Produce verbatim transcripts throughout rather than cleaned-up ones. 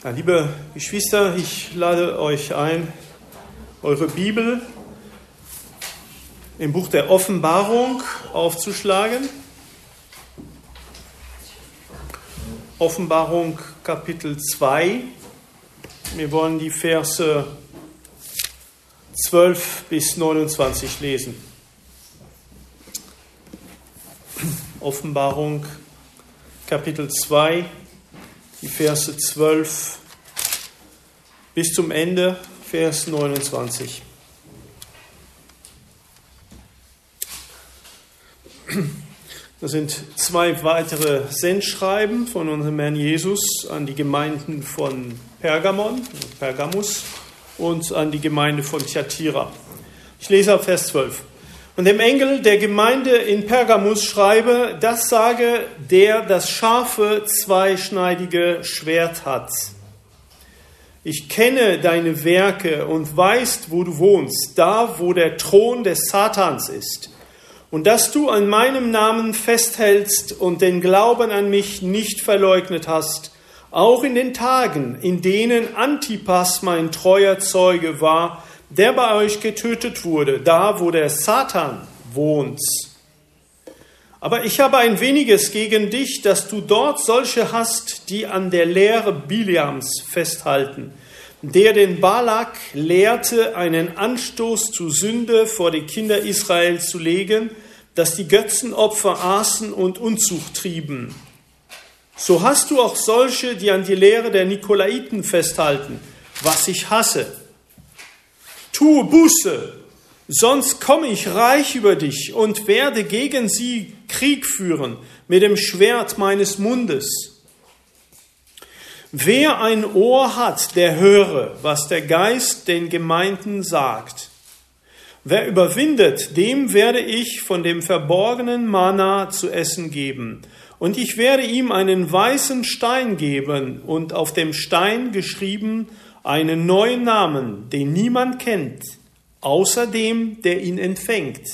Ja, liebe Geschwister, ich lade euch ein, eure Bibel im Buch der Offenbarung aufzuschlagen. Offenbarung Kapitel zwei. Wir wollen die Verse zwölf bis neunundzwanzig lesen. Offenbarung Kapitel zwei, die Verse zwölf bis zum Ende, Vers neunundzwanzig. Das sind zwei weitere Sendschreiben von unserem Herrn Jesus an die Gemeinden von Pergamon, Pergamus und an die Gemeinde von Thyatira. Ich lese ab Vers zwölf. Und dem Engel der Gemeinde in Pergamus schreibe, das sage der das scharfe, zweischneidige Schwert hat. Ich kenne deine Werke und weiß, wo du wohnst, da, wo der Thron des Satans ist. Und dass du an meinem Namen festhältst und den Glauben an mich nicht verleugnet hast, auch in den Tagen, in denen Antipas mein treuer Zeuge war, der bei euch getötet wurde, da wo der Satan wohnt. Aber ich habe ein weniges gegen dich, dass du dort solche hast, die an der Lehre Biliams festhalten, der den Balak lehrte, einen Anstoß zu Sünde vor die Kinder Israel zu legen, dass die Götzenopfer aßen und Unzucht trieben. So hast du auch solche, die an die Lehre der Nikolaiten festhalten, was ich hasse. Tue Buße, sonst komme ich reich über dich und werde gegen sie Krieg führen mit dem Schwert meines Mundes. Wer ein Ohr hat, der höre, was der Geist den Gemeinden sagt. Wer überwindet, dem werde ich von dem verborgenen Manna zu essen geben. Und ich werde ihm einen weißen Stein geben und auf dem Stein geschrieben einen neuen Namen, den niemand kennt, außer dem, der ihn empfängt.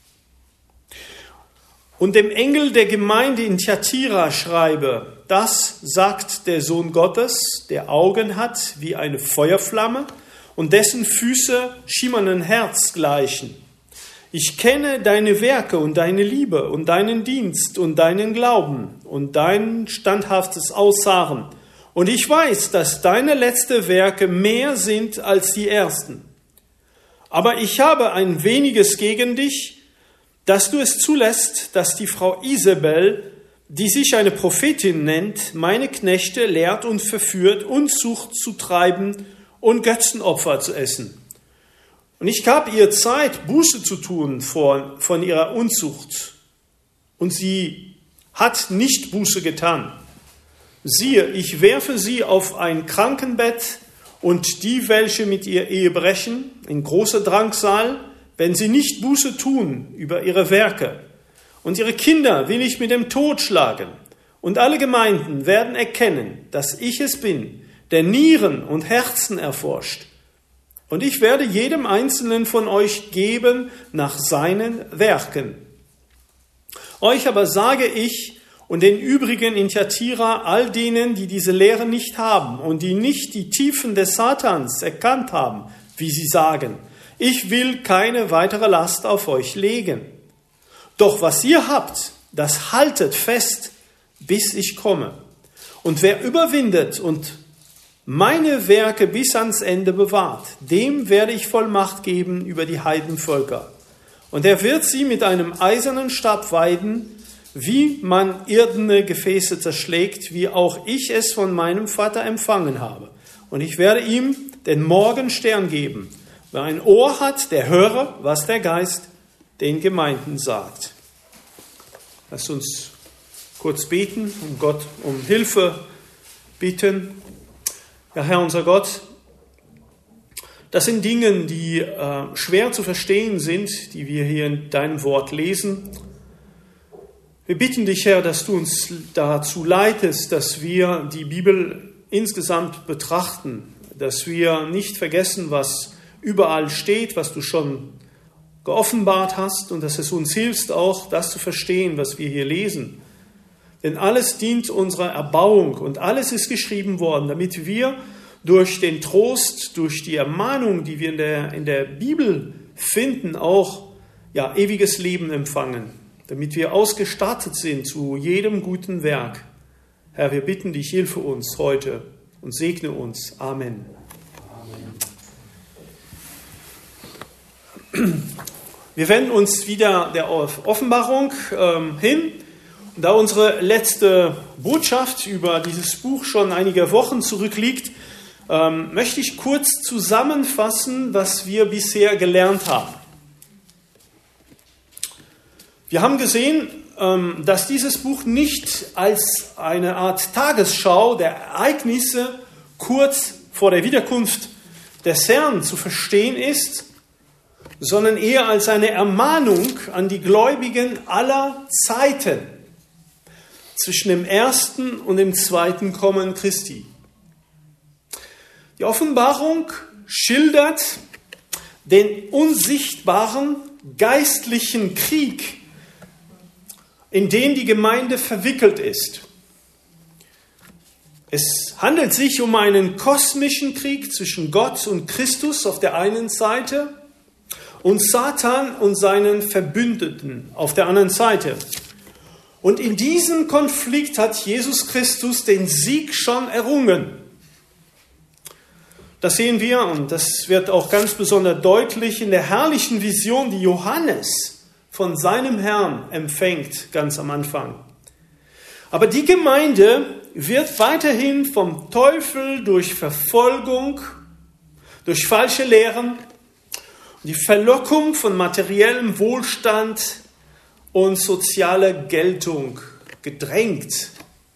Und dem Engel der Gemeinde in Thyatira schreibe, das sagt der Sohn Gottes, der Augen hat wie eine Feuerflamme und dessen Füße schimmernden Herz gleichen. Ich kenne deine Werke und deine Liebe und deinen Dienst und deinen Glauben und dein standhaftes Ausharren. Und ich weiß, dass deine letzten Werke mehr sind als die ersten. Aber ich habe ein weniges gegen dich, dass du es zulässt, dass die Frau Isabel, die sich eine Prophetin nennt, meine Knechte lehrt und verführt, Unzucht zu treiben und Götzenopfer zu essen. Und ich gab ihr Zeit, Buße zu tun von, von ihrer Unzucht. Und sie hat nicht Buße getan. Siehe, ich werfe sie auf ein Krankenbett und die, welche mit ihr Ehe brechen, in großer Drangsal, wenn sie nicht Buße tun über ihre Werke. Und ihre Kinder will ich mit dem Tod schlagen. Und alle Gemeinden werden erkennen, dass ich es bin, der Nieren und Herzen erforscht. Und ich werde jedem Einzelnen von euch geben nach seinen Werken. Euch aber sage ich, und den übrigen in Thyatira, all denen, die diese Lehre nicht haben und die nicht die Tiefen des Satans erkannt haben, wie sie sagen, ich will keine weitere Last auf euch legen. Doch was ihr habt, das haltet fest, bis ich komme. Und wer überwindet und meine Werke bis ans Ende bewahrt, dem werde ich Vollmacht geben über die Heidenvölker. Und er wird sie mit einem eisernen Stab weiden, wie man irdene Gefäße zerschlägt, wie auch ich es von meinem Vater empfangen habe. Und ich werde ihm den Morgenstern geben. Wer ein Ohr hat, der höre, was der Geist den Gemeinden sagt. Lasst uns kurz beten und Gott um Hilfe bitten. Ja, Herr unser Gott, das sind Dinge, die äh, schwer zu verstehen sind, die wir hier in deinem Wort lesen. Wir bitten dich, Herr, dass du uns dazu leitest, dass wir die Bibel insgesamt betrachten, dass wir nicht vergessen, was überall steht, was du schon geoffenbart hast und dass es uns hilft, auch das zu verstehen, was wir hier lesen. Denn alles dient unserer Erbauung und alles ist geschrieben worden, damit wir durch den Trost, durch die Ermahnung, die wir in der, in der Bibel finden, auch ja, ewiges Leben empfangen, damit wir ausgestattet sind zu jedem guten Werk. Herr, wir bitten dich, hilfe uns heute und segne uns. Amen. Wir wenden uns wieder der Offenbarung ähm, hin. Da unsere letzte Botschaft über dieses Buch schon einige Wochen zurückliegt, ähm, möchte ich kurz zusammenfassen, was wir bisher gelernt haben. Wir haben gesehen, ähm, dass dieses Buch nicht als eine Art Tagesschau der Ereignisse kurz vor der Wiederkunft des Herrn zu verstehen ist, sondern eher als eine Ermahnung an die Gläubigen aller Zeiten zwischen dem ersten und dem zweiten Kommen Christi. Die Offenbarung schildert den unsichtbaren geistlichen Krieg, in den die Gemeinde verwickelt ist. Es handelt sich um einen kosmischen Krieg zwischen Gott und Christus auf der einen Seite und Satan und seinen Verbündeten auf der anderen Seite. Und in diesem Konflikt hat Jesus Christus den Sieg schon errungen. Das sehen wir und das wird auch ganz besonders deutlich in der herrlichen Vision, die Johannes von seinem Herrn empfängt, ganz am Anfang. Aber die Gemeinde wird weiterhin vom Teufel durch Verfolgung, durch falsche Lehren, die Verlockung von materiellem Wohlstand und sozialer Geltung gedrängt.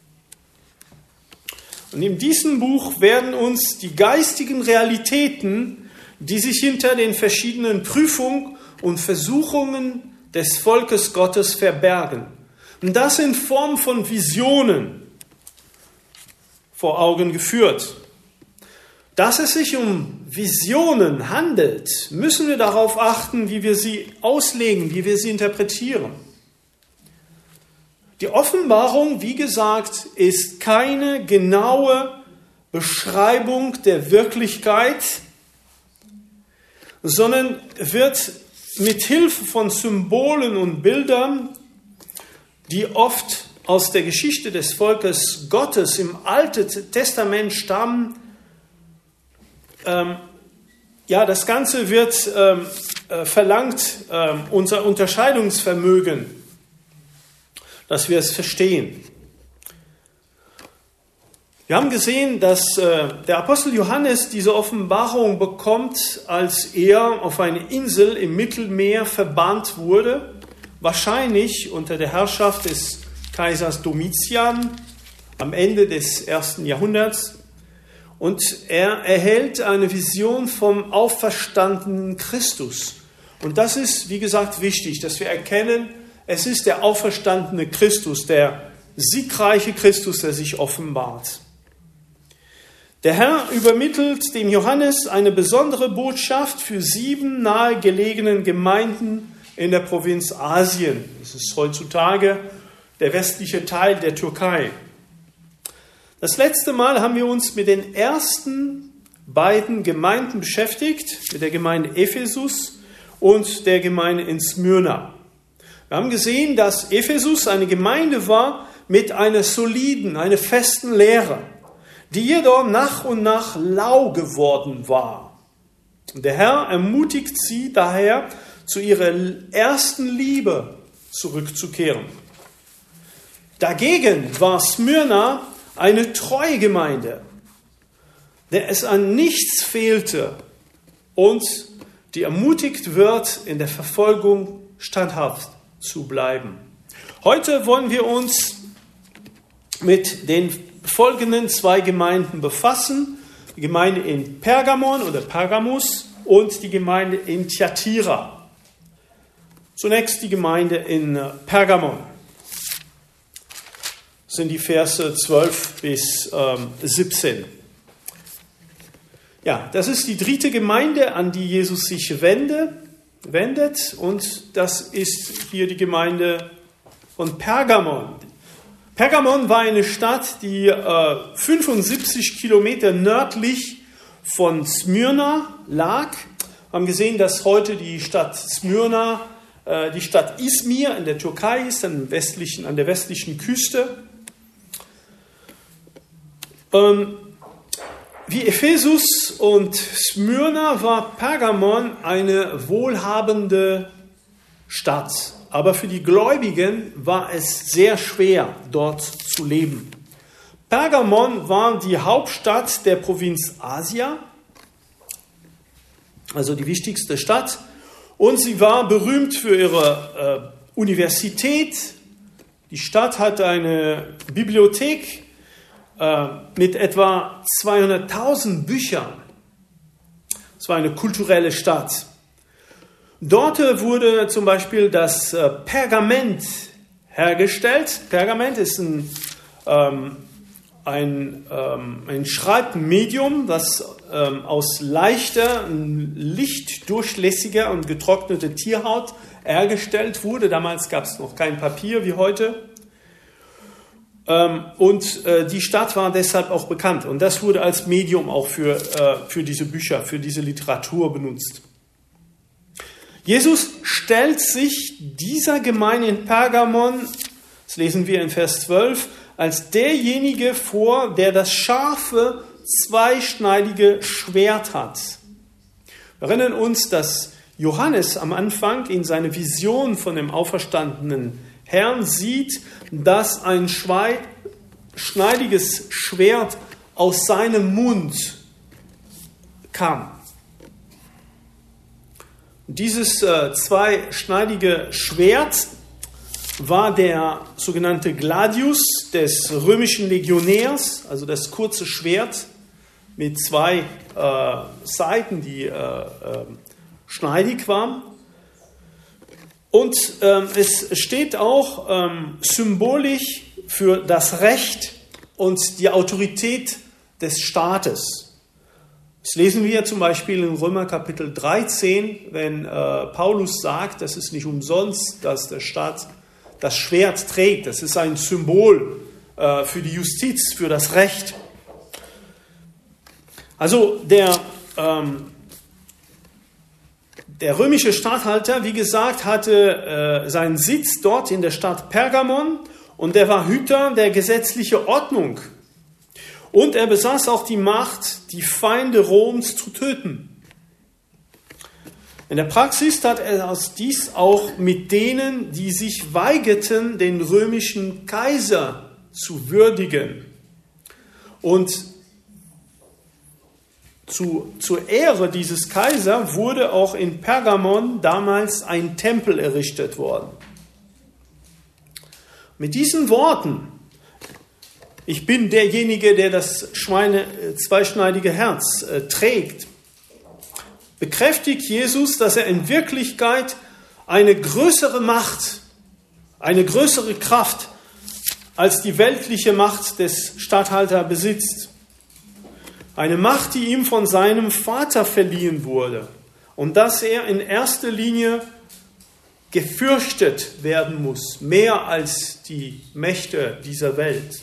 Und in diesem Buch werden uns die geistigen Realitäten, die sich hinter den verschiedenen Prüfungen und Versuchungen des Volkes Gottes verbergen, und das in Form von Visionen vor Augen geführt. Dass es sich um Visionen handelt, müssen wir darauf achten, wie wir sie auslegen, wie wir sie interpretieren. Die Offenbarung, wie gesagt, ist keine genaue Beschreibung der Wirklichkeit, sondern wird mit Hilfe von Symbolen und Bildern, die oft aus der Geschichte des Volkes Gottes im Alten Testament stammen, ähm, ja, das Ganze wird ähm, äh, verlangt, äh, unser Unterscheidungsvermögen, dass wir es verstehen. Wir haben gesehen, dass äh, der Apostel Johannes diese Offenbarung bekommt, als er auf eine Insel im Mittelmeer verbannt wurde, wahrscheinlich unter der Herrschaft des Kaisers Domitian am Ende des ersten Jahrhunderts. Und er erhält eine Vision vom auferstandenen Christus. Und das ist, wie gesagt, wichtig, dass wir erkennen, es ist der auferstandene Christus, der siegreiche Christus, der sich offenbart. Der Herr übermittelt dem Johannes eine besondere Botschaft für sieben nahegelegenen Gemeinden in der Provinz Asien. Das ist heutzutage der westliche Teil der Türkei. Das letzte Mal haben wir uns mit den ersten beiden Gemeinden beschäftigt, mit der Gemeinde Ephesus und der Gemeinde in Smyrna. Wir haben gesehen, dass Ephesus eine Gemeinde war mit einer soliden, einer festen Lehre, die jedoch nach und nach lau geworden war. Und der Herr ermutigt sie daher, zu ihrer ersten Liebe zurückzukehren. Dagegen war Smyrna eine treue Gemeinde, der es an nichts fehlte und die ermutigt wird, in der Verfolgung standhaft zu bleiben. Heute wollen wir uns mit den folgenden zwei Gemeinden befassen. Die Gemeinde in Pergamon oder Pergamus und die Gemeinde in Thyatira. Zunächst die Gemeinde in Pergamon. Das sind die Verse zwölf bis siebzehn. Ja, das ist die dritte Gemeinde, an die Jesus sich wende, wendet. Und das ist hier die Gemeinde von Pergamon. Pergamon war eine Stadt, die äh, fünfundsiebzig Kilometer nördlich von Smyrna lag. Wir haben gesehen, dass heute die Stadt Smyrna äh, die Stadt Izmir in der Türkei ist, an, westlichen, an der westlichen Küste. Ähm, wie Ephesus und Smyrna war Pergamon eine wohlhabende Stadt. Aber für die Gläubigen war es sehr schwer, dort zu leben. Pergamon war die Hauptstadt der Provinz Asia, also die wichtigste Stadt. Und sie war berühmt für ihre äh, Universität. Die Stadt hatte eine Bibliothek äh, mit etwa zweihunderttausend Büchern. Es war eine kulturelle Stadt. Dort wurde zum Beispiel das äh, Pergament hergestellt. Pergament ist ein, ähm, ein, ähm, ein Schreibmedium, das ähm, aus leichter, lichtdurchlässiger und getrockneter Tierhaut hergestellt wurde. Damals gab es noch kein Papier wie heute. Ähm, und äh, die Stadt war deshalb auch bekannt. Und das wurde als Medium auch für, äh, für diese Bücher, für diese Literatur benutzt. Jesus stellt sich dieser Gemeinde in Pergamon, das lesen wir in Vers zwölf, als derjenige vor, der das scharfe, zweischneidige Schwert hat. Wir erinnern uns, dass Johannes am Anfang in seiner Vision von dem auferstandenen Herrn sieht, dass ein zweischneidiges Schwert aus seinem Mund kam. Dieses äh, zweischneidige Schwert war der sogenannte Gladius des römischen Legionärs, also das kurze Schwert mit zwei äh, Seiten, die äh, äh, schneidig waren. Und äh, es steht auch ähm, symbolisch für das Recht und die Autorität des Staates. Das lesen wir zum Beispiel in Römer Kapitel dreizehn, wenn äh, Paulus sagt, dass es nicht umsonst, dass der Staat das Schwert trägt. Das ist ein Symbol äh, für die Justiz, für das Recht. Also der, ähm, der römische Statthalter, wie gesagt, hatte äh, seinen Sitz dort in der Stadt Pergamon und er war Hüter der gesetzlichen Ordnung. Und er besaß auch die Macht, die Feinde Roms zu töten. In der Praxis tat er dies auch mit denen, die sich weigerten, den römischen Kaiser zu würdigen. Und zu, zur Ehre dieses Kaisers wurde auch in Pergamon damals ein Tempel errichtet worden. Mit diesen Worten: Ich bin derjenige, der das Schweine, zweischneidige Herz äh, trägt, bekräftigt Jesus, dass er in Wirklichkeit eine größere Macht, eine größere Kraft als die weltliche Macht des Statthalters besitzt. Eine Macht, die ihm von seinem Vater verliehen wurde und dass er in erster Linie gefürchtet werden muss, mehr als die Mächte dieser Welt.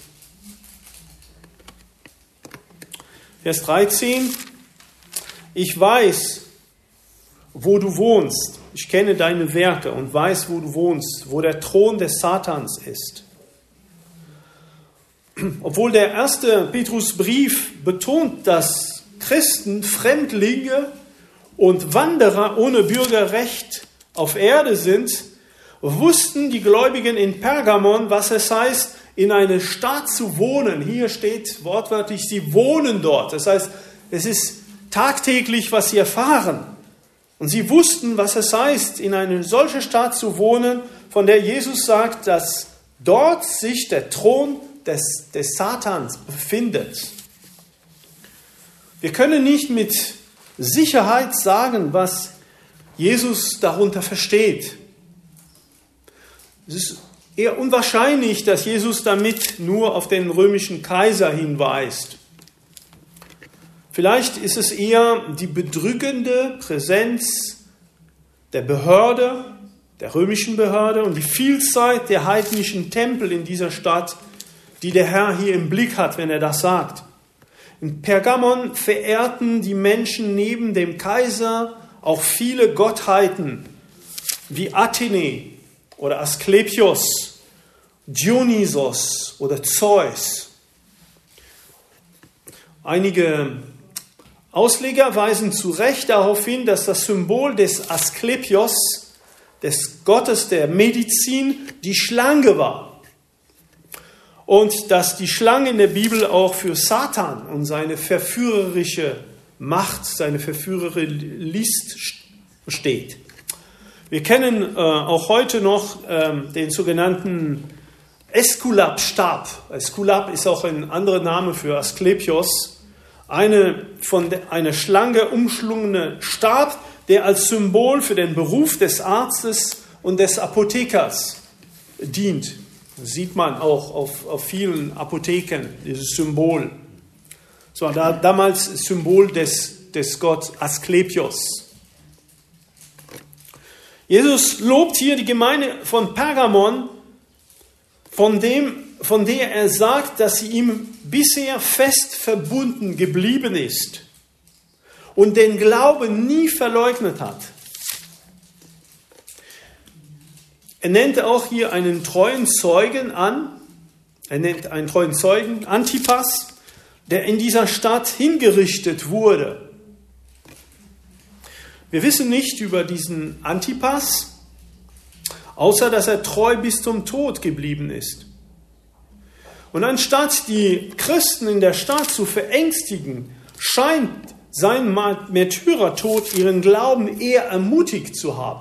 Vers dreizehn: Ich weiß, wo du wohnst. Ich kenne deine Werke und weiß, wo du wohnst, wo der Thron des Satans ist. Obwohl der erste Petrusbrief betont, dass Christen, Fremdlinge und Wanderer ohne Bürgerrecht auf Erde sind, wussten die Gläubigen in Pergamon, was es heißt, in eine Stadt zu wohnen. Hier steht wortwörtlich, sie wohnen dort. Das heißt, es ist tagtäglich, was sie erfahren. Und sie wussten, was es heißt, in eine solche Stadt zu wohnen, von der Jesus sagt, dass dort sich der Thron des, des Satans befindet. Wir können nicht mit Sicherheit sagen, was Jesus darunter versteht. Es ist eher unwahrscheinlich, dass Jesus damit nur auf den römischen Kaiser hinweist. Vielleicht ist es eher die bedrückende Präsenz der Behörde, der römischen Behörde und die Vielzahl der heidnischen Tempel in dieser Stadt, die der Herr hier im Blick hat, wenn er das sagt. In Pergamon verehrten die Menschen neben dem Kaiser auch viele Gottheiten wie Athene oder Asklepios, Dionysos oder Zeus. Einige Ausleger weisen zu Recht darauf hin, dass das Symbol des Asklepios, des Gottes der Medizin, die Schlange war. Und dass die Schlange in der Bibel auch für Satan und seine verführerische Macht, seine verführerische List steht. Wir kennen äh, auch heute noch ähm, den sogenannten Äskulap-Stab. Äskulap ist auch ein anderer Name für Asklepios. Eine von einer Schlange umschlungene Stab, der als Symbol für den Beruf des Arztes und des Apothekers dient. Das sieht man auch auf, auf vielen Apotheken, dieses Symbol. Das war da, damals Symbol des, des Gott Asklepios. Jesus lobt hier die Gemeinde von Pergamon, von, dem, von der er sagt, dass sie ihm bisher fest verbunden geblieben ist und den Glauben nie verleugnet hat. Er nennt auch hier einen treuen Zeugen an, er nennt einen treuen Zeugen, Antipas, der in dieser Stadt hingerichtet wurde. Wir wissen nicht über diesen Antipas, außer dass er treu bis zum Tod geblieben ist. Und anstatt die Christen in der Stadt zu verängstigen, scheint sein Märtyrertod ihren Glauben eher ermutigt zu haben.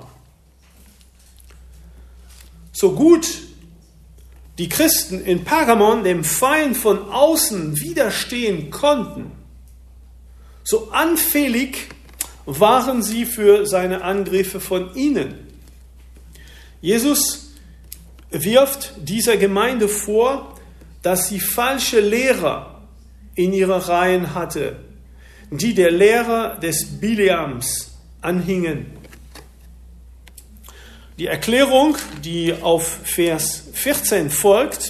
So gut die Christen in Pergamon dem Feind von außen widerstehen konnten, so anfällig waren sie für seine Angriffe von innen. Jesus wirft dieser Gemeinde vor, dass sie falsche Lehrer in ihrer Reihen hatte, die der Lehre des Bileams anhingen. Die Erklärung, die auf Vers vierzehn folgt,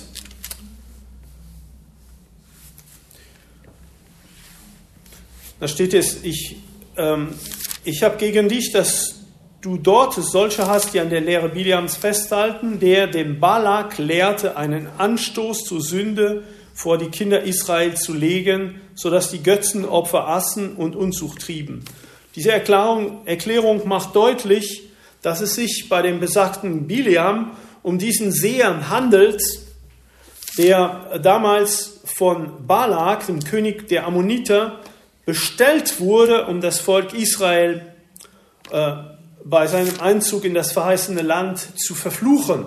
da steht es, ich, ähm, ich habe gegen dich, dass du dort solche hast, die an der Lehre Bileams festhalten, der dem Balak lehrte, einen Anstoß zur Sünde vor die Kinder Israel zu legen, sodass die Götzenopfer aßen und Unzucht trieben. Diese Erklärung, Erklärung macht deutlich, dass es sich bei dem besagten Bileam um diesen Seher handelt, der damals von Balak, dem König der Ammoniter, bestellt wurde, um das Volk Israel äh, bei seinem Einzug in das verheißene Land zu verfluchen.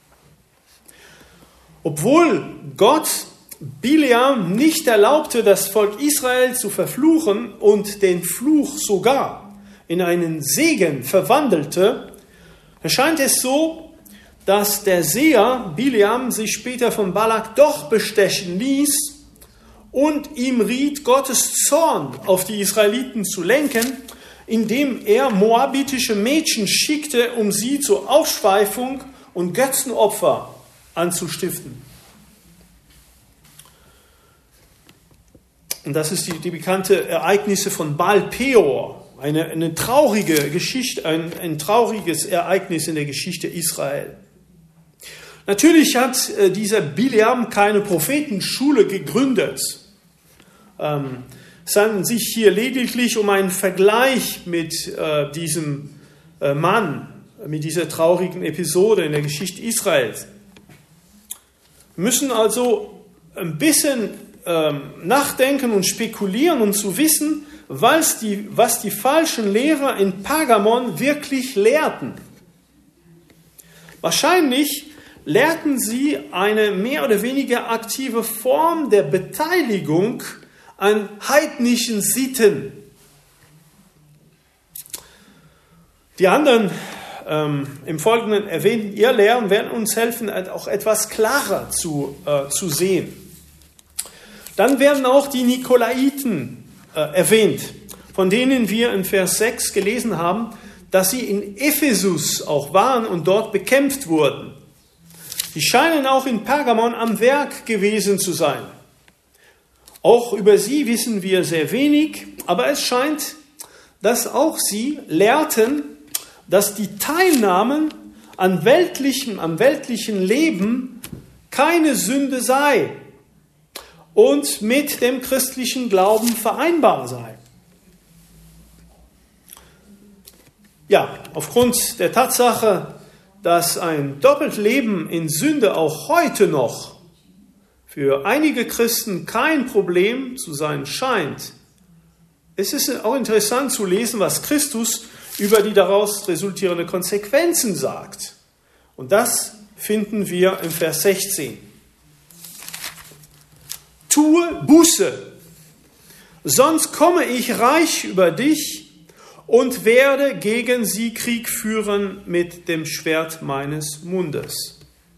Obwohl Gott Bileam nicht erlaubte, das Volk Israel zu verfluchen und den Fluch sogar in einen Segen verwandelte, erscheint es so, dass der Seher Bileam sich später von Balak doch bestechen ließ und ihm riet, Gottes Zorn auf die Israeliten zu lenken, indem er moabitische Mädchen schickte, um sie zur Ausschweifung und Götzenopfer anzustiften. Und das ist die, die bekannte Ereignisse von Baal Peor, eine, eine traurige Geschichte, ein, ein trauriges Ereignis in der Geschichte Israel. Natürlich hat äh, dieser Bileam keine Prophetenschule gegründet. Ähm, Es handelt sich hier lediglich um einen Vergleich mit äh, diesem äh, Mann, mit dieser traurigen Episode in der Geschichte Israels. Wir müssen also ein bisschen ähm, nachdenken und spekulieren, um zu wissen, was die, was die falschen Lehrer in Pergamon wirklich lehrten. Wahrscheinlich lehrten sie eine mehr oder weniger aktive Form der Beteiligung an heidnischen Sitten. Die anderen ähm, im Folgenden erwähnten Irrlehren werden uns helfen, auch etwas klarer zu, äh, zu sehen. Dann werden auch die Nikolaiten äh, erwähnt, von denen wir in Vers sechs gelesen haben, dass sie in Ephesus auch waren und dort bekämpft wurden. Die scheinen auch in Pergamon am Werk gewesen zu sein. Auch über sie wissen wir sehr wenig, aber es scheint, dass auch sie lehrten, dass die Teilnahme an weltlichem, am weltlichen Leben keine Sünde sei und mit dem christlichen Glauben vereinbar sei. Ja, aufgrund der Tatsache, dass ein Doppeltleben in Sünde auch heute noch für einige Christen kein Problem zu sein scheint, es ist auch interessant zu lesen, was Christus über die daraus resultierenden Konsequenzen sagt. Und das finden wir im Vers sechzehn. Tue Buße, sonst komme ich reich über dich und werde gegen sie Krieg führen mit dem Schwert meines Mundes.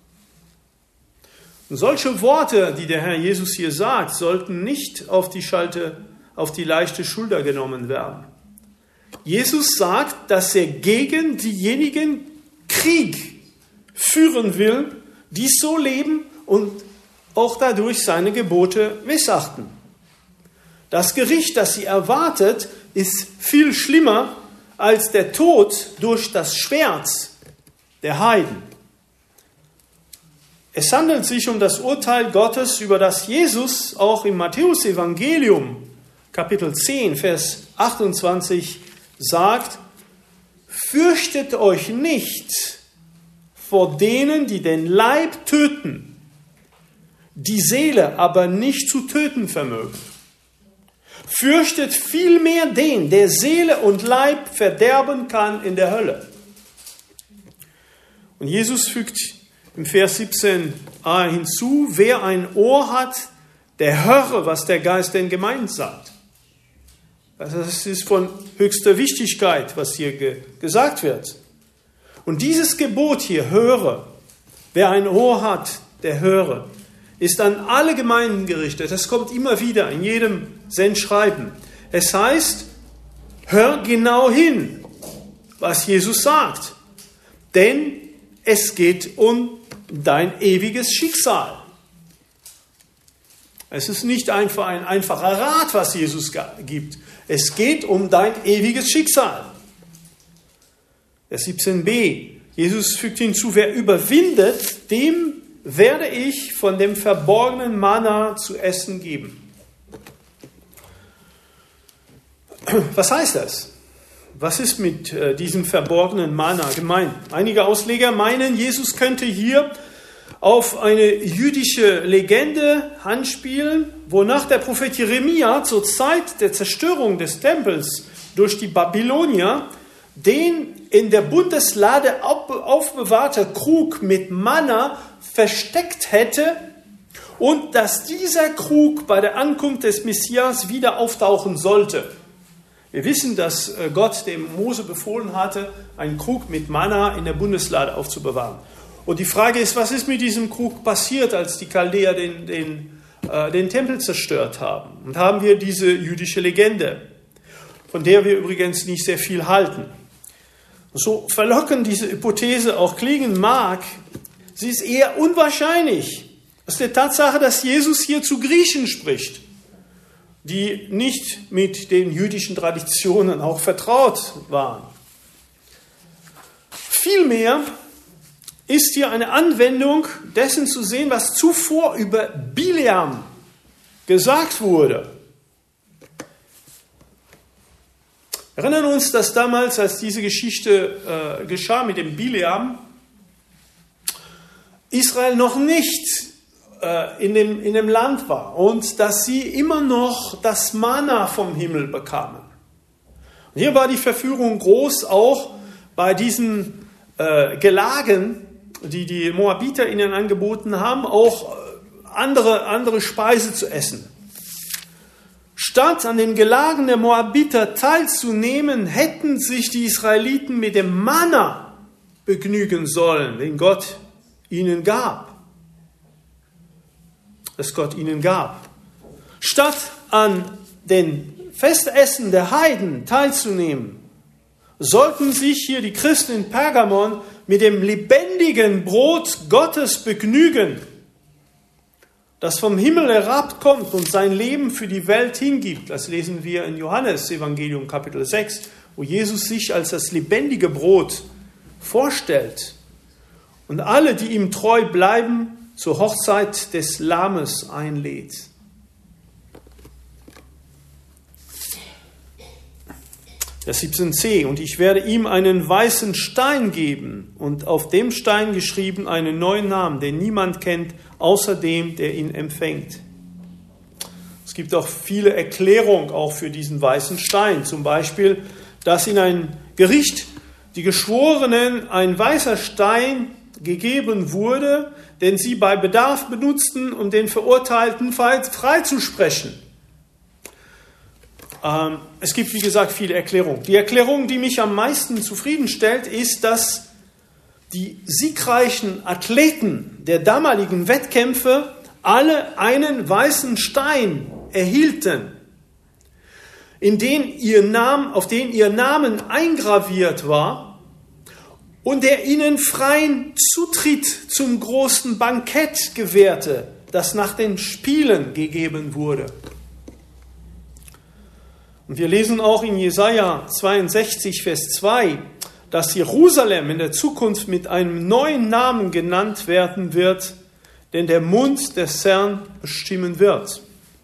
Und solche Worte, die der Herr Jesus hier sagt, sollten nicht auf die Schalte, auf die leichte Schulter genommen werden. Jesus sagt, dass er gegen diejenigen Krieg führen will, die so leben und auch dadurch seine Gebote missachten. Das Gericht, das sie erwartet, ist viel schlimmer als der Tod durch das Schwert der Heiden. Es handelt sich um das Urteil Gottes, über das Jesus auch im Matthäus-Evangelium, Kapitel zehn, Vers achtundzwanzig, sagt: Fürchtet euch nicht vor denen, die den Leib töten, die Seele aber nicht zu töten vermögen. Fürchtet vielmehr den, der Seele und Leib verderben kann in der Hölle. Und Jesus fügt im Vers siebzehn a hinzu: Wer ein Ohr hat, der höre, was der Geist denn Gemeinden sagt. Also das ist von höchster Wichtigkeit, was hier ge- gesagt wird. Und dieses Gebot hier, höre, wer ein Ohr hat, der höre, ist an alle Gemeinden gerichtet. Das kommt immer wieder in jedem Sendschreiben. Es heißt, hör genau hin, was Jesus sagt. Denn es geht um dein ewiges Schicksal. Es ist nicht einfach ein einfacher Rat, was Jesus gibt. Es geht um dein ewiges Schicksal. Vers siebzehn b. Jesus fügt hinzu, wer überwindet, dem werde ich von dem verborgenen Manna zu essen geben. Was heißt das? Was ist mit äh, diesem verborgenen Manna gemeint? Einige Ausleger meinen, Jesus könnte hier auf eine jüdische Legende anspielen, wonach der Prophet Jeremia zur Zeit der Zerstörung des Tempels durch die Babylonier den in der Bundeslade aufbewahrte Krug mit Manna versteckt hätte und dass dieser Krug bei der Ankunft des Messias wieder auftauchen sollte. Wir wissen, dass Gott dem Mose befohlen hatte, einen Krug mit Manna in der Bundeslade aufzubewahren. Und die Frage ist, was ist mit diesem Krug passiert, als die Chaldäer den, den, äh, den Tempel zerstört haben? Und haben wir diese jüdische Legende, von der wir übrigens nicht sehr viel halten. So verlockend diese Hypothese auch klingen mag, sie ist eher unwahrscheinlich. Das ist die Tatsache, dass Jesus hier zu Griechen spricht, die nicht mit den jüdischen Traditionen auch vertraut waren. Vielmehr ist hier eine Anwendung dessen zu sehen, was zuvor über Bileam gesagt wurde. Wir erinnern uns, dass damals, als diese Geschichte äh, geschah mit dem Bileam, Israel noch nicht äh, in, dem, in dem Land war und dass sie immer noch das Manna vom Himmel bekamen. Und hier war die Verführung groß, auch bei diesen äh, Gelagen, die die Moabiter ihnen angeboten haben, auch andere, andere Speise zu essen. Statt an den Gelagen der Moabiter teilzunehmen, hätten sich die Israeliten mit dem Manna begnügen sollen, den Gott ihnen gab. Das Gott ihnen gab. Statt an den Festessen der Heiden teilzunehmen, sollten sich hier die Christen in Pergamon mit dem lebendigen Brot Gottes begnügen, das vom Himmel herabkommt und sein Leben für die Welt hingibt. Das lesen wir in Johannes Evangelium Kapitel sechs, wo Jesus sich als das lebendige Brot vorstellt und alle, die ihm treu bleiben, zur Hochzeit des Lammes einlädt. Vers siebzehn c. Und ich werde ihm einen weißen Stein geben und auf dem Stein geschrieben einen neuen Namen, den niemand kennt, außer dem, der ihn empfängt. Es gibt auch viele Erklärungen auch für diesen weißen Stein. Zum Beispiel, dass in ein Gericht die Geschworenen ein weißer Stein gegeben wurde, den sie bei Bedarf benutzten, um den Verurteilten freizusprechen. Ähm, es gibt, wie gesagt, viele Erklärungen. Die Erklärung, die mich am meisten zufriedenstellt, ist, dass die siegreichen Athleten der damaligen Wettkämpfe alle einen weißen Stein erhielten, in den ihr Name, auf den ihr Namen eingraviert war und der ihnen freien Zutritt zum großen Bankett gewährte, das nach den Spielen gegeben wurde. Und wir lesen auch in Jesaja zweiundsechzig, Vers zwei, dass Jerusalem in der Zukunft mit einem neuen Namen genannt werden wird, den der Mund des Herrn bestimmen wird.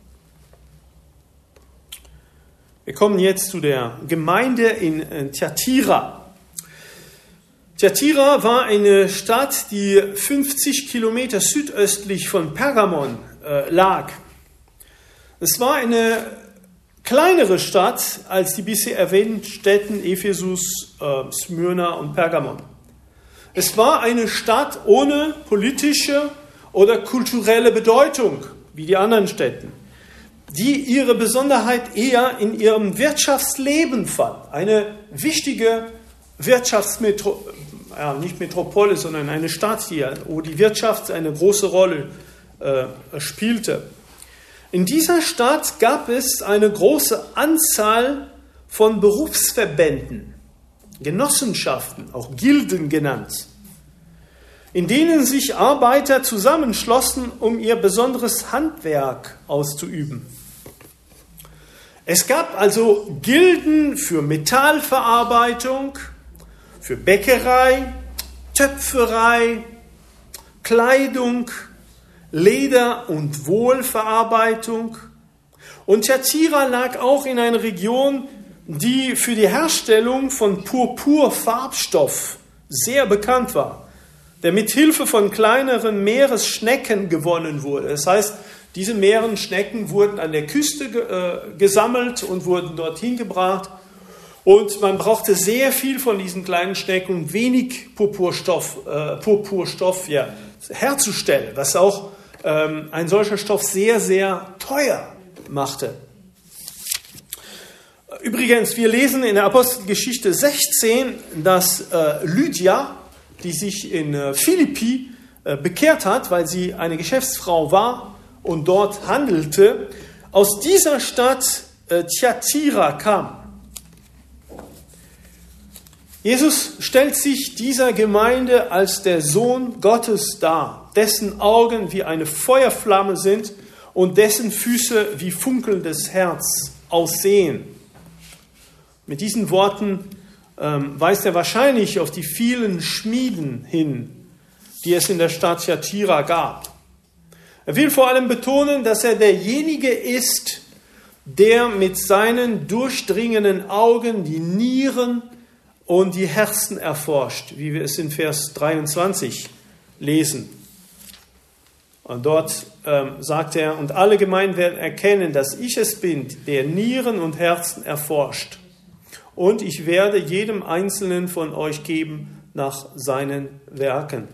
Wir kommen jetzt zu der Gemeinde in Thyatira. Thyatira war eine Stadt, die fünfzig Kilometer südöstlich von Pergamon äh, lag. Es war eine kleinere Stadt als die bisher erwähnten Städten Ephesus, äh, Smyrna und Pergamon. Es war eine Stadt ohne politische oder kulturelle Bedeutung, wie die anderen Städte, die ihre Besonderheit eher in ihrem Wirtschaftsleben fand. Eine wichtige Wirtschaftsmetropole, ja, nicht Metropole, sondern eine Stadt hier, wo die Wirtschaft eine große Rolle äh, spielte. In dieser Stadt gab es eine große Anzahl von Berufsverbänden, Genossenschaften, auch Gilden genannt, in denen sich Arbeiter zusammenschlossen, um ihr besonderes Handwerk auszuüben. Es gab also Gilden für Metallverarbeitung, für Bäckerei, Töpferei, Kleidung, Leder- und Wohlverarbeitung. Und Thyatira lag auch in einer Region, die für die Herstellung von Purpurfarbstoff sehr bekannt war, der mit Hilfe von kleineren Meeresschnecken gewonnen wurde. Das heißt, diese Meeresschnecken wurden an der Küste äh, gesammelt und wurden dorthin gebracht. Und man brauchte sehr viel von diesen kleinen Schnecken und wenig Purpurstoff, äh, Purpurstoff ja, herzustellen, was auch ähm, ein solcher Stoff sehr, sehr teuer machte. Übrigens, wir lesen in der Apostelgeschichte sechzehn, dass äh, Lydia, die sich in äh, Philippi äh, bekehrt hat, weil sie eine Geschäftsfrau war und dort handelte, aus dieser Stadt äh, Thyatira kam. Jesus stellt sich dieser Gemeinde als der Sohn Gottes dar, dessen Augen wie eine Feuerflamme sind und dessen Füße wie funkelndes Herz aussehen. Mit diesen Worten ähm, weist er wahrscheinlich auf die vielen Schmieden hin, die es in der Stadt Thyatira gab. Er will vor allem betonen, dass er derjenige ist, der mit seinen durchdringenden Augen die Nieren und die Herzen erforscht, wie wir es in Vers dreiundzwanzig lesen. Und dort ähm, sagt er, und alle Gemeinden werden erkennen, dass ich es bin, der Nieren und Herzen erforscht. Und ich werde jedem Einzelnen von euch geben nach seinen Werken.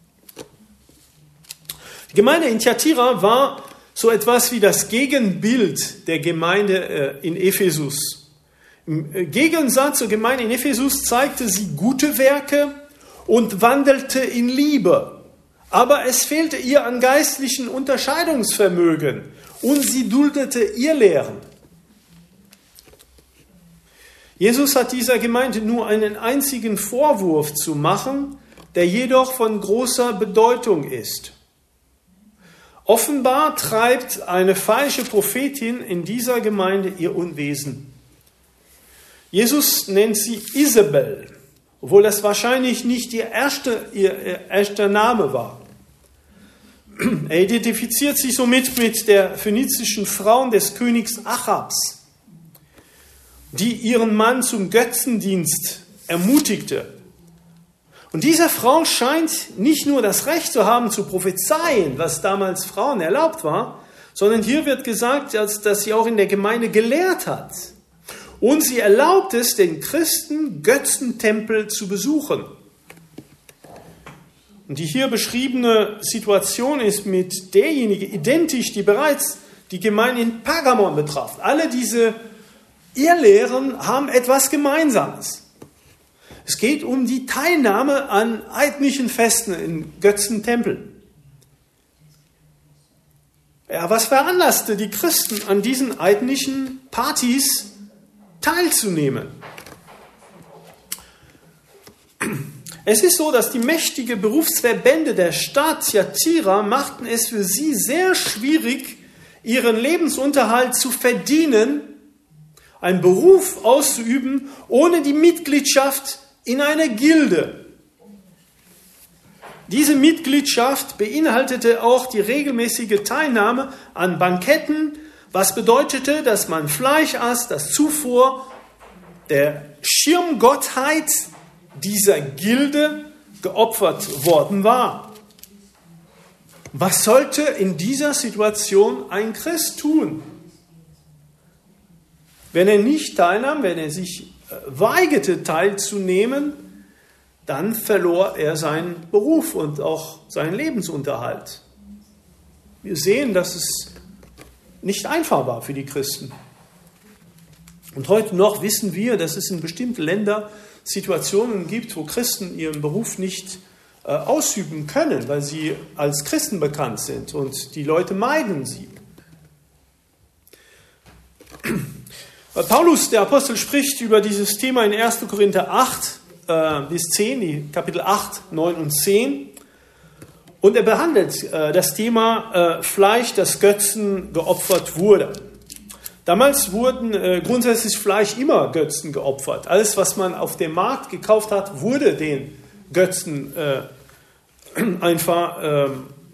Die Gemeinde in Thyatira war so etwas wie das Gegenbild der Gemeinde in Ephesus. Im Gegensatz zur Gemeinde in Ephesus zeigte sie gute Werke und wandelte in Liebe. Aber es fehlte ihr an geistlichen Unterscheidungsvermögen und sie duldete Irrlehren. Jesus hat dieser Gemeinde nur einen einzigen Vorwurf zu machen, der jedoch von großer Bedeutung ist. Offenbar treibt eine falsche Prophetin in dieser Gemeinde ihr Unwesen. Jesus nennt sie Isabel, obwohl das wahrscheinlich nicht ihr erster, ihr erster Name war. Er identifiziert sich somit mit der phönizischen Frau des Königs Achabs, die ihren Mann zum Götzendienst ermutigte. Und dieser Frau scheint nicht nur das Recht zu haben, zu prophezeien, was damals Frauen erlaubt war, sondern hier wird gesagt, dass sie auch in der Gemeinde gelehrt hat. Und sie erlaubt es, den Christen Götzentempel zu besuchen. Und die hier beschriebene Situation ist mit derjenigen identisch, die bereits die Gemeinde in Pergamon betraf. Alle diese Irrlehren haben etwas Gemeinsames. Es geht um die Teilnahme an heidnischen Festen in Götzentempeln. Ja, was veranlasste die Christen, an diesen heidnischen Partys teilzunehmen? Es ist so, dass die mächtigen Berufsverbände der Stadt Thyatira machten es für sie sehr schwierig, ihren Lebensunterhalt zu verdienen, einen Beruf auszuüben, ohne die Mitgliedschaft in einer Gilde. Diese Mitgliedschaft beinhaltete auch die regelmäßige Teilnahme an Banketten, was bedeutete, dass man Fleisch aß, das zuvor der Schirmgottheit dieser Gilde geopfert worden war. Was sollte in dieser Situation ein Christ tun? Wenn er nicht teilnahm, wenn er sich weigerte teilzunehmen, dann verlor er seinen Beruf und auch seinen Lebensunterhalt. Wir sehen, dass es nicht einfach war für die Christen. Und heute noch wissen wir, dass es in bestimmten Ländern Situationen gibt, wo Christen ihren Beruf nicht äh, ausüben können, weil sie als Christen bekannt sind und die Leute meiden sie. Paulus, der Apostel, spricht über dieses Thema in erster Korinther acht äh, bis zehn, die Kapitel acht, neun und zehn. Und er behandelt äh, das Thema äh, Fleisch, das Götzen geopfert wurde. Damals wurden äh, grundsätzlich Fleisch immer Götzen geopfert. Alles, was man auf dem Markt gekauft hat, wurde den Götzen äh, einfach äh,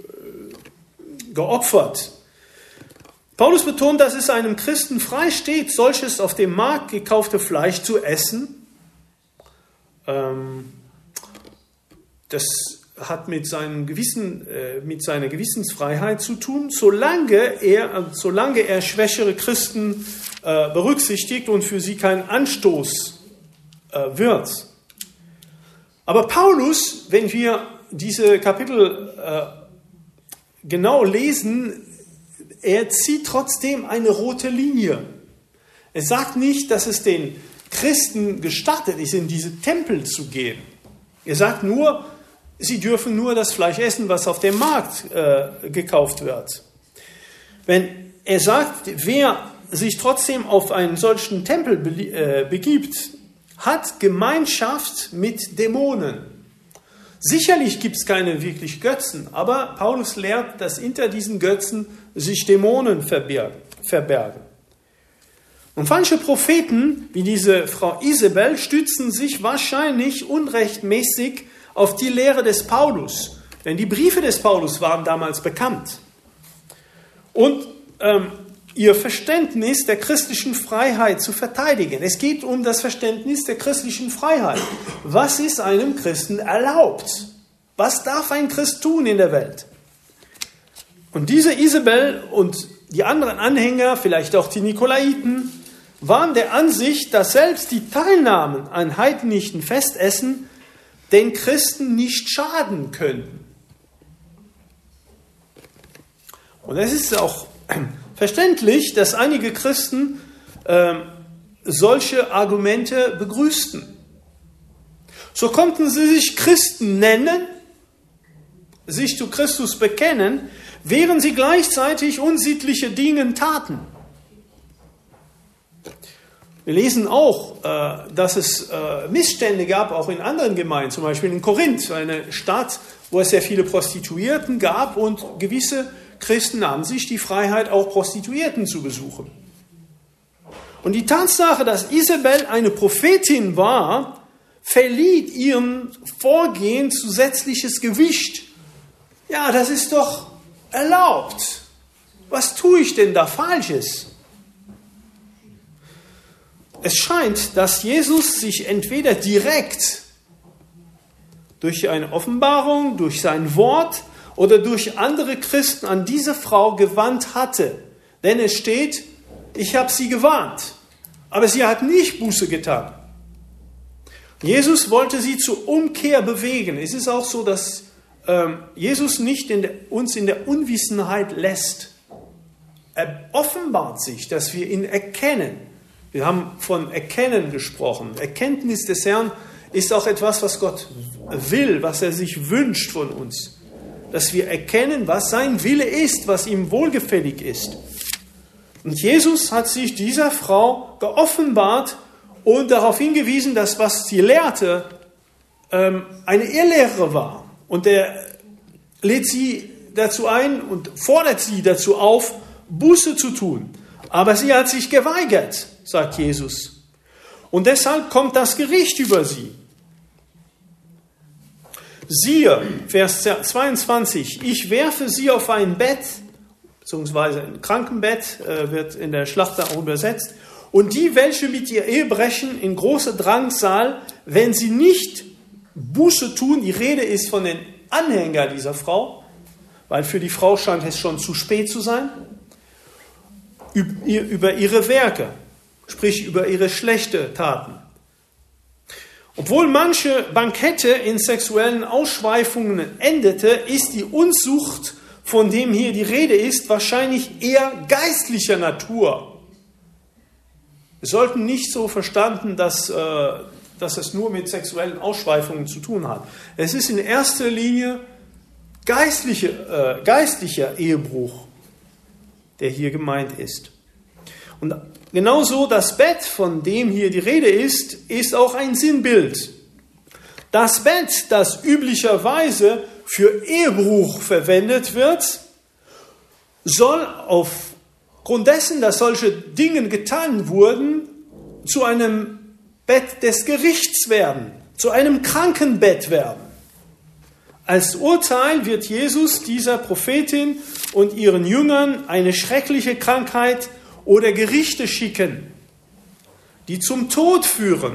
geopfert. Paulus betont, dass es einem Christen frei steht, solches auf dem Markt gekaufte Fleisch zu essen. Ähm, das hat mit, seinem Gewissen, äh, mit seiner Gewissensfreiheit zu tun, solange er, solange er schwächere Christen äh, berücksichtigt und für sie kein Anstoß äh, wird. Aber Paulus, wenn wir diese Kapitel äh, genau lesen, er zieht trotzdem eine rote Linie. Er sagt nicht, dass es den Christen gestattet ist, in diese Tempel zu gehen. Er sagt nur, sie dürfen nur das Fleisch essen, was auf dem Markt äh, gekauft wird. Wenn er sagt, wer sich trotzdem auf einen solchen Tempel be- äh, begibt, hat Gemeinschaft mit Dämonen. Sicherlich gibt es keine wirklich Götzen, aber Paulus lehrt, dass hinter diesen Götzen sich Dämonen verbergen. Und falsche Propheten, wie diese Frau Isabel, stützen sich wahrscheinlich unrechtmäßig auf die Lehre des Paulus. Denn die Briefe des Paulus waren damals bekannt. Und ähm, ihr Verständnis der christlichen Freiheit zu verteidigen. Es geht um das Verständnis der christlichen Freiheit. Was ist einem Christen erlaubt? Was darf ein Christ tun in der Welt? Und diese Isabel und die anderen Anhänger, vielleicht auch die Nikolaiten, waren der Ansicht, dass selbst die Teilnahmen an heidnischen Festessen den Christen nicht schaden könnten. Und es ist auch verständlich, dass einige Christen äh, solche Argumente begrüßten. So konnten sie sich Christen nennen, sich zu Christus bekennen, während sie gleichzeitig unsittliche Dinge taten. Wir lesen auch, dass es Missstände gab, auch in anderen Gemeinden, zum Beispiel in Korinth, eine Stadt, wo es sehr viele Prostituierten gab und gewisse Christen nahmen sich die Freiheit, auch Prostituierten zu besuchen. Und die Tatsache, dass Isabel eine Prophetin war, verlieh ihrem Vorgehen zusätzliches Gewicht. Ja, das ist doch erlaubt. Was tue ich denn da Falsches? Es scheint, dass Jesus sich entweder direkt durch eine Offenbarung, durch sein Wort oder durch andere Christen an diese Frau gewandt hatte. Denn es steht, ich habe sie gewarnt, aber sie hat nicht Buße getan. Jesus wollte sie zur Umkehr bewegen. Es ist auch so, dass ähm, Jesus nicht in der, uns in der Unwissenheit lässt. Er offenbart sich, dass wir ihn erkennen. Wir haben von Erkennen gesprochen. Erkenntnis des Herrn ist auch etwas, was Gott will, was er sich wünscht von uns. Dass wir erkennen, was sein Wille ist, was ihm wohlgefällig ist. Und Jesus hat sich dieser Frau geoffenbart und darauf hingewiesen, dass was sie lehrte, ähm, eine Irrlehre war. Und er lädt sie dazu ein und fordert sie dazu auf, Buße zu tun. Aber sie hat sich geweigert, sagt Jesus. Und deshalb kommt das Gericht über sie. Siehe, Vers zweiundzwanzig, ich werfe sie auf ein Bett, beziehungsweise ein Krankenbett, äh, wird in der Schlachter auch übersetzt, und die, welche mit ihr Ehe brechen, in großer Drangsal, wenn sie nicht Buße tun, die Rede ist von den Anhängern dieser Frau, weil für die Frau scheint es schon zu spät zu sein, über ihre Werke, sprich über ihre schlechten Taten. Obwohl manche Bankette in sexuellen Ausschweifungen endete, ist die Unzucht, von dem hier die Rede ist, wahrscheinlich eher geistlicher Natur. Wir sollten nicht so verstanden, dass, äh, dass es nur mit sexuellen Ausschweifungen zu tun hat. Es ist in erster Linie geistliche, äh, geistlicher Ehebruch, der hier gemeint ist. Und genauso das Bett, von dem hier die Rede ist, ist auch ein Sinnbild. Das Bett, das üblicherweise für Ehebruch verwendet wird, soll aufgrund dessen, dass solche Dinge getan wurden, zu einem Bett des Gerichts werden, zu einem Krankenbett werden. Als Urteil wird Jesus dieser Prophetin und ihren Jüngern eine schreckliche Krankheit oder Gerichte schicken, die zum Tod führen.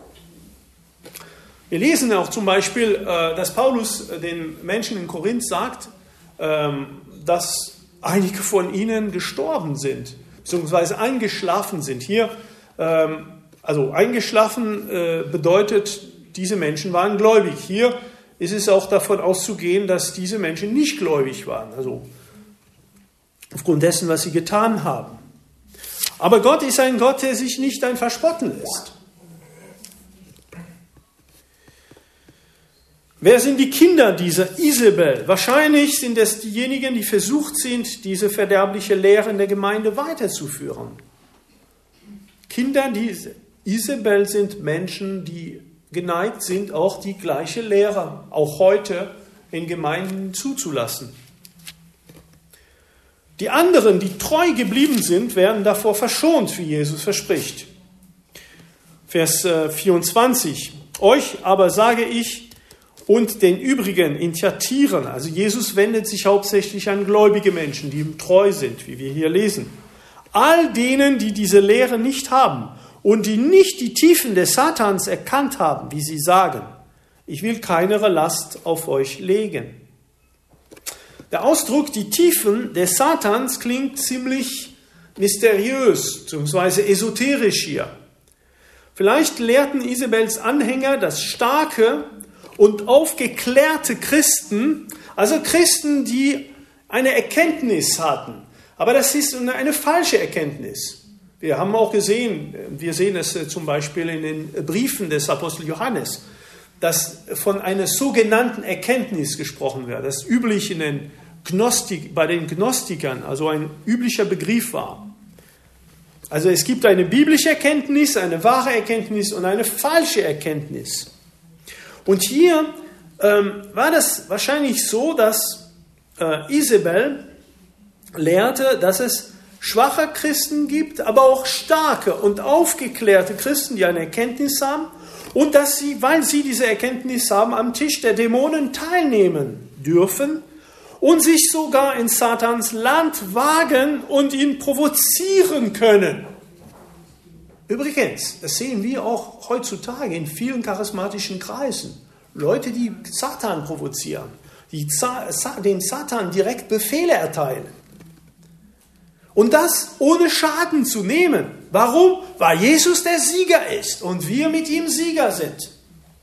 Wir lesen auch zum Beispiel, dass Paulus den Menschen in Korinth sagt, dass einige von ihnen gestorben sind, beziehungsweise eingeschlafen sind. Hier, also eingeschlafen bedeutet, diese Menschen waren gläubig. Hier ist es auch davon auszugehen, dass diese Menschen nicht gläubig waren, also aufgrund dessen, was sie getan haben. Aber Gott ist ein Gott, der sich nicht ein verspotten lässt. Wer sind die Kinder dieser Isabel? Wahrscheinlich sind es diejenigen, die versucht sind, diese verderbliche Lehre in der Gemeinde weiterzuführen. Kinder dieser Isabel sind Menschen, die geneigt sind, auch die gleiche Lehre, auch heute in Gemeinden zuzulassen. Die anderen, die treu geblieben sind, werden davor verschont, wie Jesus verspricht. Vers vierundzwanzig. Euch aber sage ich und den übrigen in Thyatira, also Jesus wendet sich hauptsächlich an gläubige Menschen, die ihm treu sind, wie wir hier lesen. All denen, die diese Lehre nicht haben und die nicht die Tiefen des Satans erkannt haben, wie sie sagen, ich will keine Last auf euch legen. Der Ausdruck, die Tiefen des Satans, klingt ziemlich mysteriös, beziehungsweise esoterisch hier. Vielleicht lehrten Isabels Anhänger, dass starke und aufgeklärte Christen, also Christen, die eine Erkenntnis hatten, aber das ist eine, eine falsche Erkenntnis. Wir haben auch gesehen, wir sehen es zum Beispiel in den Briefen des Apostel Johannes, dass von einer sogenannten Erkenntnis gesprochen wird, das üblich in den Gnostik, bei den Gnostikern, also ein üblicher Begriff war. Also es gibt eine biblische Erkenntnis, eine wahre Erkenntnis und eine falsche Erkenntnis. Und hier ähm, war das wahrscheinlich so, dass äh, Isabel lehrte, dass es schwache Christen gibt, aber auch starke und aufgeklärte Christen, die eine Erkenntnis haben und dass sie, weil sie diese Erkenntnis haben, am Tisch der Dämonen teilnehmen dürfen und sich sogar in Satans Land wagen und ihn provozieren können. Übrigens, das sehen wir auch heutzutage in vielen charismatischen Kreisen. Leute, die Satan provozieren, die den Satan direkt Befehle erteilen. Und das ohne Schaden zu nehmen. Warum? Weil Jesus der Sieger ist und wir mit ihm Sieger sind.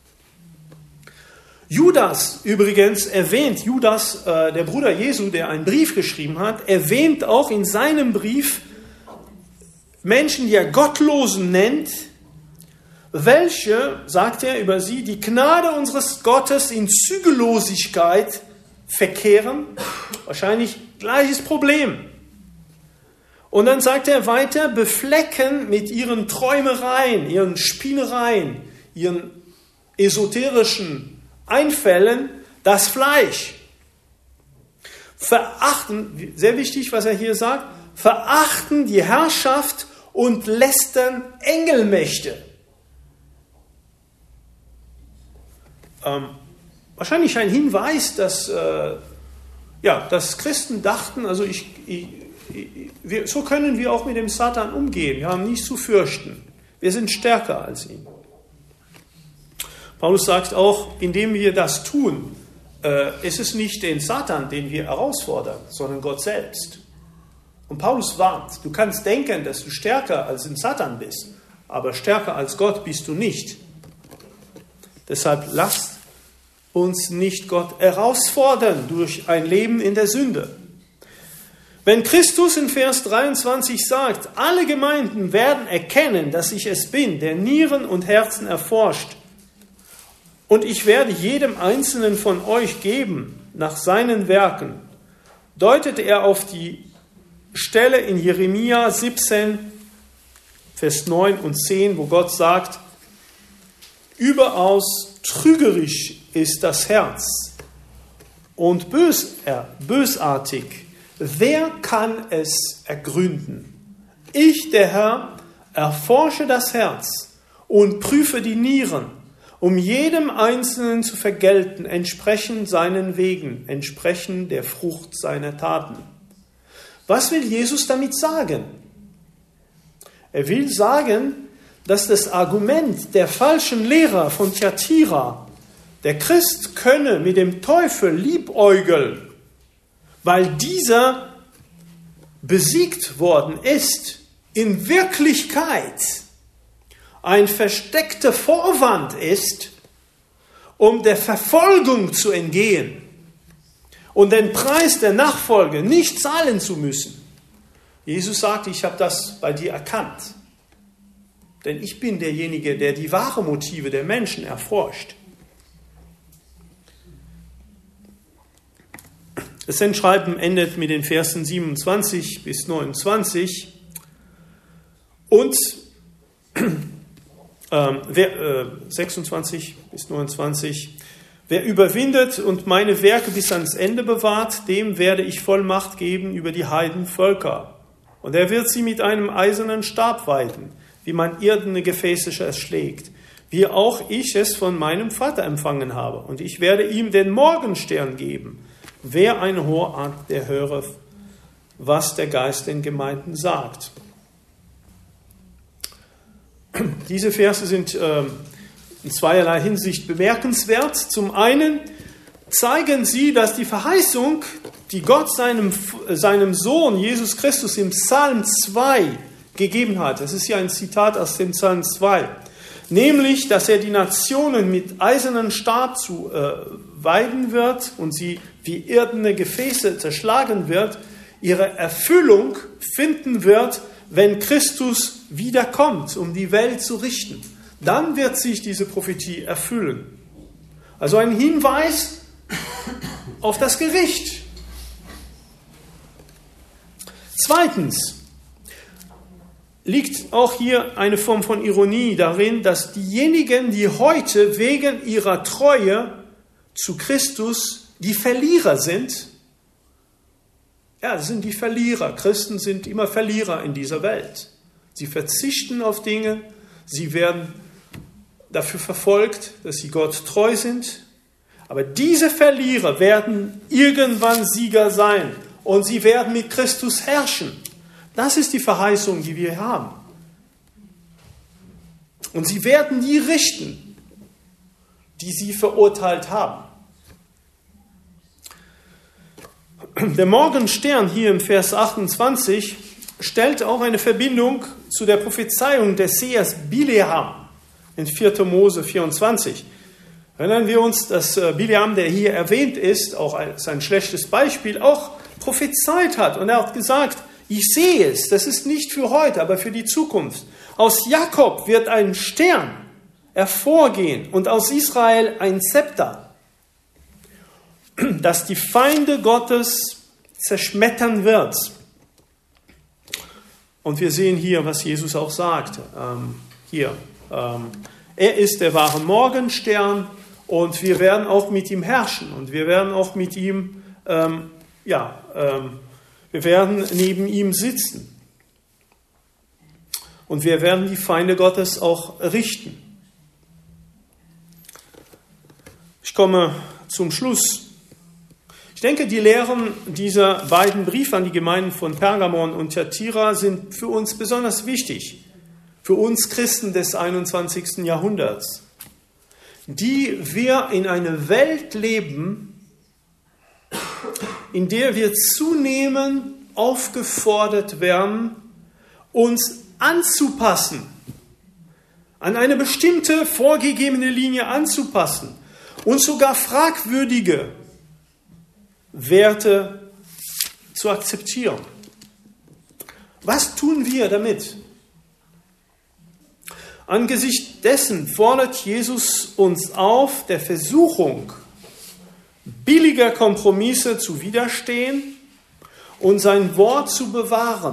Judas übrigens erwähnt, Judas, äh, der Bruder Jesu, der einen Brief geschrieben hat, erwähnt auch in seinem Brief Menschen, die er Gottlosen nennt, welche, sagt er über sie, die Gnade unseres Gottes in Zügellosigkeit verkehren. Wahrscheinlich gleiches Problem. Und dann sagt er weiter, beflecken mit ihren Träumereien, ihren Spinnereien, ihren esoterischen Einfällen das Fleisch. Verachten, sehr wichtig, was er hier sagt, verachten die Herrschaft und lästern Engelmächte. Ähm, wahrscheinlich ein Hinweis, dass, äh, ja, dass Christen dachten, also ich, ich Wir, so können wir auch mit dem Satan umgehen. Wir haben nichts zu fürchten. Wir sind stärker als ihn. Paulus sagt auch, indem wir das tun, äh, ist es nicht den Satan, den wir herausfordern, sondern Gott selbst. Und Paulus warnt, du kannst denken, dass du stärker als den Satan bist, aber stärker als Gott bist du nicht. Deshalb lasst uns nicht Gott herausfordern durch ein Leben in der Sünde. Wenn Christus in Vers dreiundzwanzig sagt, alle Gemeinden werden erkennen, dass ich es bin, der Nieren und Herzen erforscht, und ich werde jedem Einzelnen von euch geben nach seinen Werken, deutet er auf die Stelle in Jeremia siebzehn, Vers neun und zehn, wo Gott sagt, überaus trügerisch ist das Herz und bös, äh, bösartig. Wer kann es ergründen? Ich, der Herr, erforsche das Herz und prüfe die Nieren, um jedem Einzelnen zu vergelten, entsprechend seinen Wegen, entsprechend der Frucht seiner Taten. Was will Jesus damit sagen? Er will sagen, dass das Argument der falschen Lehrer von Thyatira, der Christ könne mit dem Teufel liebäugeln, weil dieser besiegt worden ist, in Wirklichkeit ein versteckter Vorwand ist, um der Verfolgung zu entgehen und den Preis der Nachfolge nicht zahlen zu müssen. Jesus sagt, ich habe das bei dir erkannt, denn ich bin derjenige, der die wahren Motive der Menschen erforscht. Das Entschreiben endet mit den Versen siebenundzwanzig bis neunundzwanzig. Und äh, wer, äh, sechsundzwanzig bis neunundzwanzig. Wer überwindet und meine Werke bis ans Ende bewahrt, dem werde ich Vollmacht geben über die Heidenvölker. Und er wird sie mit einem eisernen Stab weiden, wie man irdene Gefäße erschlägt, wie auch ich es von meinem Vater empfangen habe. Und ich werde ihm den Morgenstern geben. Wer ein Ohr hat, der höre, was der Geist den Gemeinden sagt. Diese Verse sind äh, in zweierlei Hinsicht bemerkenswert. Zum einen zeigen sie, dass die Verheißung, die Gott seinem, seinem Sohn Jesus Christus im Psalm zwei gegeben hat, das ist ja ein Zitat aus dem Psalm zwei, nämlich, dass er die Nationen mit eisernen Stab zu äh, weiden wird und sie wie irdene Gefäße zerschlagen wird, ihre Erfüllung finden wird, wenn Christus wiederkommt, um die Welt zu richten. Dann wird sich diese Prophetie erfüllen. Also ein Hinweis auf das Gericht. Zweitens, liegt auch hier eine Form von Ironie darin, dass diejenigen, die heute wegen ihrer Treue zu Christus die Verlierer sind, ja, das sind die Verlierer. Christen sind immer Verlierer in dieser Welt. Sie verzichten auf Dinge, sie werden dafür verfolgt, dass sie Gott treu sind. Aber diese Verlierer werden irgendwann Sieger sein und sie werden mit Christus herrschen. Das ist die Verheißung, die wir haben. Und sie werden die richten, die sie verurteilt haben. Der Morgenstern hier im Vers achtundzwanzig stellt auch eine Verbindung zu der Prophezeiung des Sehers Bileam in vierter Mose vierundzwanzig. Erinnern wir uns, dass Bileam, der hier erwähnt ist, auch als ein schlechtes Beispiel, auch prophezeit hat. Und er hat gesagt, ich sehe es, das ist nicht für heute, aber für die Zukunft. Aus Jakob wird ein Stern hervorgehen und aus Israel ein Zepter, das die Feinde Gottes zerschmettern wird. Und wir sehen hier, was Jesus auch sagt. Ähm, hier, ähm, er ist der wahre Morgenstern und wir werden auch mit ihm herrschen und wir werden auch mit ihm, ähm, ja, ähm, wir werden neben ihm sitzen. Und wir werden die Feinde Gottes auch richten. Ich komme zum Schluss. Ich denke, die Lehren dieser beiden Briefe an die Gemeinden von Pergamon und Thyatira sind für uns besonders wichtig, für uns Christen des einundzwanzigsten Jahrhunderts, die wir in einer Welt leben, in der wir zunehmend aufgefordert werden, uns anzupassen, an eine bestimmte vorgegebene Linie anzupassen und sogar fragwürdige Werte zu akzeptieren. Was tun wir damit? Angesichts dessen fordert Jesus uns auf, der Versuchung billiger Kompromisse zu widerstehen und sein Wort zu bewahren.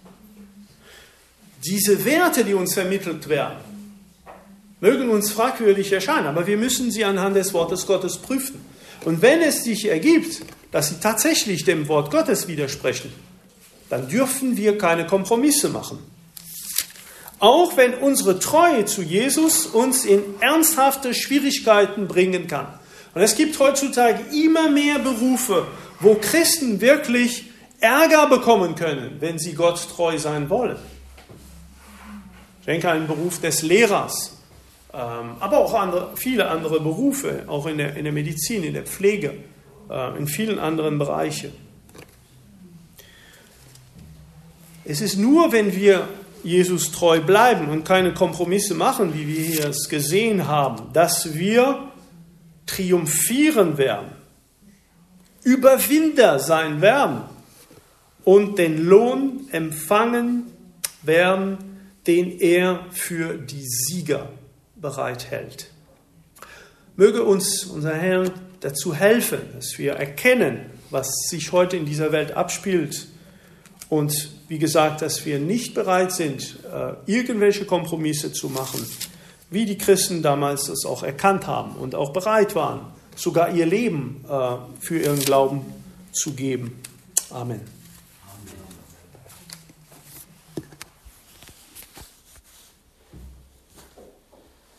Diese Werte, die uns vermittelt werden, mögen uns fragwürdig erscheinen, aber wir müssen sie anhand des Wortes Gottes prüfen. Und wenn es sich ergibt, dass sie tatsächlich dem Wort Gottes widersprechen, dann dürfen wir keine Kompromisse machen. Auch wenn unsere Treue zu Jesus uns in ernsthafte Schwierigkeiten bringen kann. Und es gibt heutzutage immer mehr Berufe, wo Christen wirklich Ärger bekommen können, wenn sie Gott treu sein wollen. Ich denke an den Beruf des Lehrers, aber auch andere, viele andere Berufe, auch in der, in der Medizin, in der Pflege, in vielen anderen Bereichen. Es ist nur, wenn wir Jesus treu bleiben und keine Kompromisse machen, wie wir hier es gesehen haben, dass wir triumphieren werden, Überwinder sein werden und den Lohn empfangen werden, den er für die Sieger bereithält. Möge uns unser Herr dazu helfen, dass wir erkennen, was sich heute in dieser Welt abspielt und wie gesagt, dass wir nicht bereit sind, irgendwelche Kompromisse zu machen, wie die Christen damals das auch erkannt haben und auch bereit waren, sogar ihr Leben für ihren Glauben zu geben. Amen.